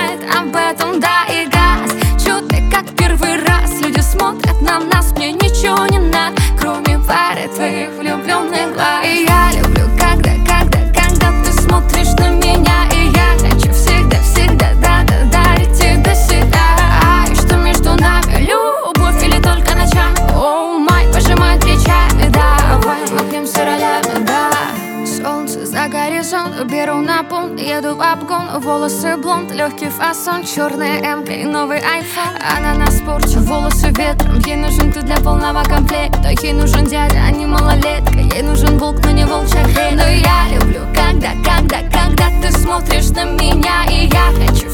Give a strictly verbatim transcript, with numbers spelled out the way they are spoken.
знает об этом, да и газ. Чудо, как первый раз. Люди смотрят на нас, мне ничего не надо, кроме пары твоих влюбленных глаз. И я люблю, когда, когда, когда ты смотришь на меня. И я хочу всегда, всегда, да-да, дарить тебе себя. А и что между нами, любовь или только ночами? Оу май, пожимай плечами, давай махнемся ролями, да. Солнце за горизонт, беру на пункт, еду в обгон. Волосы блонд, легкий фасон, черная эмка и новый айфон. Она нас порчу, волосы ветром. Ей нужен ты для полного комплекта. Ей нужен дядя, а не малолетка. Ей нужен волк, но не волчья хрень. Но я люблю, когда, когда, когда ты смотришь на меня. И я хочу